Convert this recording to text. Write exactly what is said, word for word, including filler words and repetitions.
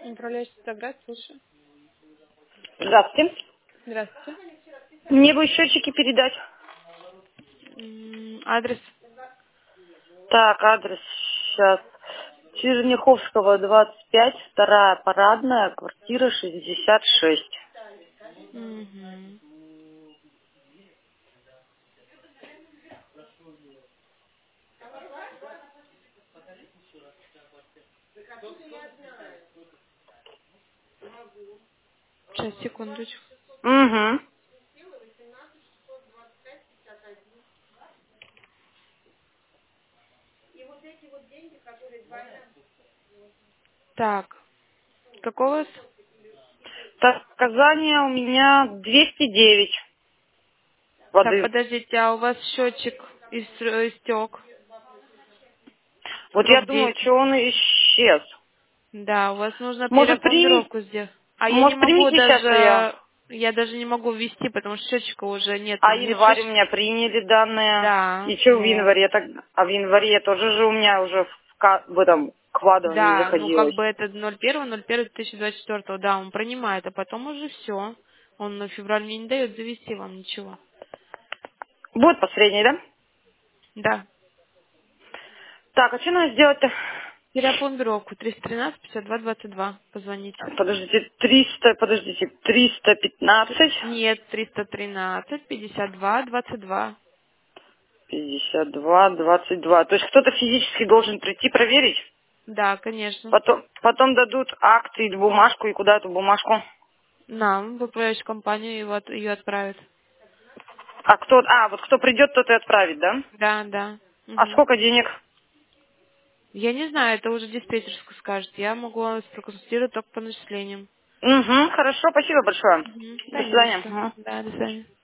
Управляющий Центроград, слушаю. Здравствуйте. Здравствуйте. Мне бы счетчики передать. М, Адрес. Так, адрес сейчас. Черняховского, двадцать пять, вторая парадная, квартира шестьдесят шесть. Мгм. Сейчас, секундочку. Угу. Так, какой у вас? Так, показания у меня двести девять Так, воды. подождите, а у вас счетчик ис- истек Вот я срок думаю, действия? что он исчез. Да, у вас нужно Может, принести, переопломбировку сделать. А я не может, могу принести сейчас я. даже, я даже не могу ввести, потому что счетчика уже нет. А Нет январь у счетчика. меня приняли данные. Да, И что в ну, январе тогда? А в январе тоже же у меня уже в, ка- в этом кваду не да, ну как заходилось. бы это ноль первого ноль первого две тысячи двадцать четвёртого, да, он принимает, а потом уже все. Он на февраль мне не дает завести вам ничего. Будет последний, да? Да. Так, а что надо сделать-то? Переопломбировку триста тринадцать пятьдесят два двадцать два. Позвоните. Подождите, триста, подождите, триста пятнадцать, Нет, триста тринадцать пятьдесят два двадцать два. пятьдесят два, двадцать два. То есть кто-то физически должен прийти проверить? Да, конечно. Потом, потом дадут акт или бумажку, и куда эту бумажку? Нам, в управляющую компанию, его от- ее отправят. А кто, а, вот кто придет, тот и отправит, да? Да, да. А Мгм. сколько денег? Я не знаю, это уже диспетчерская скажет. Я могу вас проконсультировать только по начислениям. Угу, хорошо, спасибо большое. Мгм. До Да, не за свидания. что. Мгм. Да, до свидания.